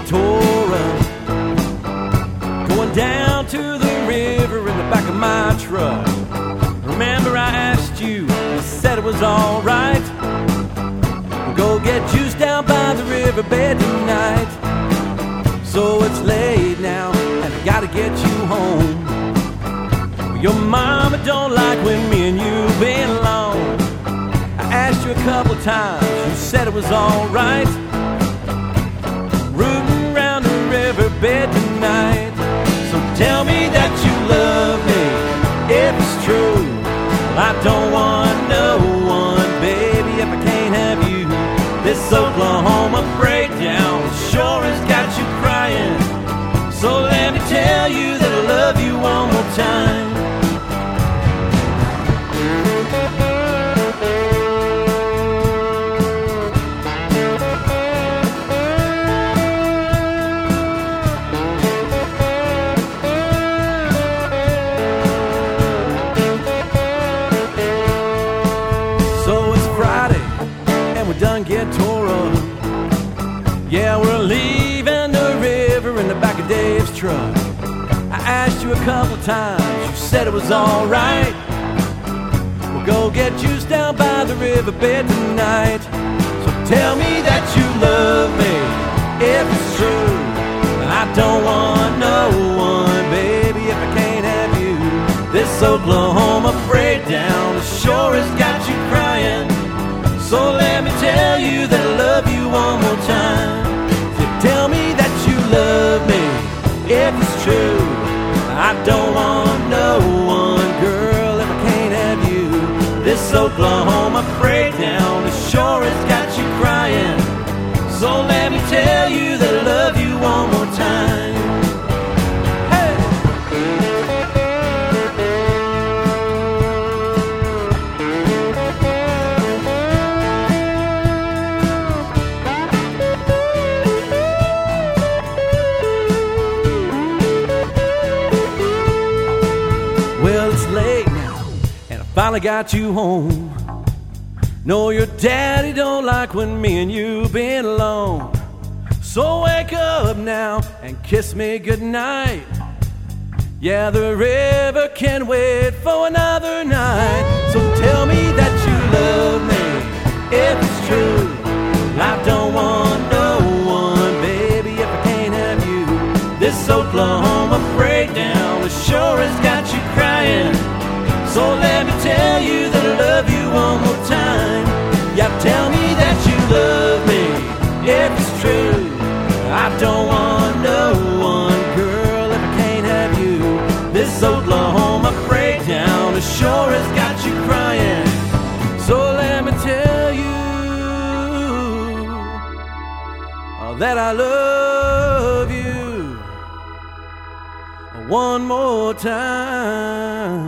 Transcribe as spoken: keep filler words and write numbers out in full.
tore up. Going down to the river in the back of my truck. Remember I asked you, you said it was alright. We'll go get juice down by the riverbed tonight. So it's late now, and I gotta get you home. Your mama don't like when me and you been alone. I asked you a couple times, you said it was alright. Rooting around the riverbed tonight. So tell me that you love me, if it's true. Well, I don't want no one, baby, if I can't have you. This Oklahoma breakdown sure has got you crying. So let me tell you that I love you one more time. Done get tore up. Yeah, we're leaving the river in the back of Dave's truck. I asked you a couple times, you said it was alright. We'll go get juice down by the riverbed tonight. So tell me that you love me, if it's true. I don't want no one, baby, if I can't have you. This Oklahoma breakdown sure has got you crying. So let me tell you that I love you one more time. So tell me that you love me, if it's true. I don't want no one, girl, if I can't have you. This Oklahoma breakdown sure has got you crying. So let me tell you that I love you one more time. Well, it's late now, and I finally got you home. No, your daddy don't like when me and you been alone. So wake up now and kiss me goodnight. Yeah, the river can wait for another night. So tell me that you love me, if it's true. I don't want no one, baby, if I can't have you. This Oklahoma breakdown sure has got you crying. So let me tell you that I love you one more time. Yeah, tell me that you love me, if it's true. I don't want no one, girl, if I can't have you. This Oklahoma breakdown sure has got you crying. So let me tell you oh, that I love you one more time.